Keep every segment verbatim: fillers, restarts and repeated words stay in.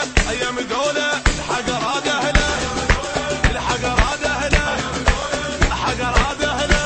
ايام دولة الحقرات اهله الحقرات اهله الحقرات اهله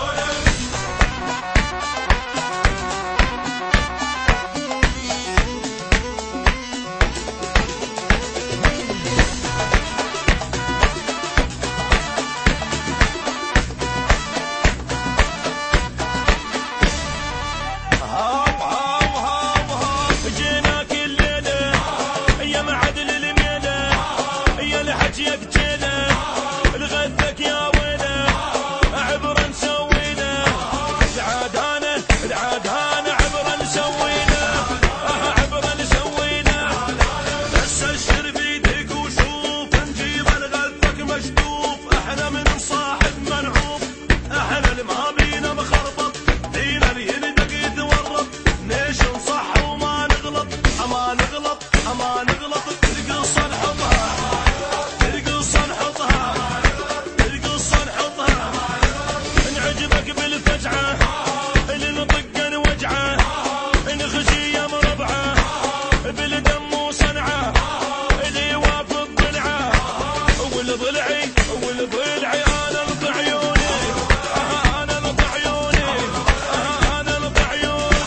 الغثك يا ويله عبرا نسوينا العادانه العادانه عبرا نسوينا عبرا نسوينا بس الشر بيدك وشوف نجيب الغثك مشطوف احنا من صاحب منعوف احنا اللي ما بينا مخربط دينا اللي يندق يتورط ليش نصح وما نغلط اما نغلط اما نغلط ترقص نحطها ترقص نحطها بالفجعة اللي نطق وجعه نخشي مربعه بالدم وصنعه اللي يوافق ضلعه والضلعي والضلعي انا لط عيوني انا لط عيوني انا لط عيوني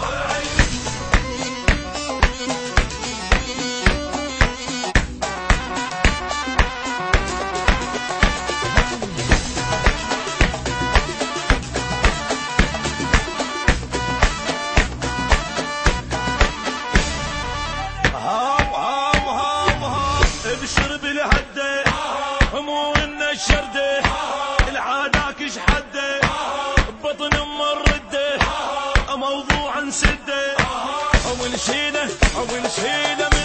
ابشر بالهده مو ان الشرده العاداك ايش حده بطن ام الرده موضوع نسده اول شيله اول شيله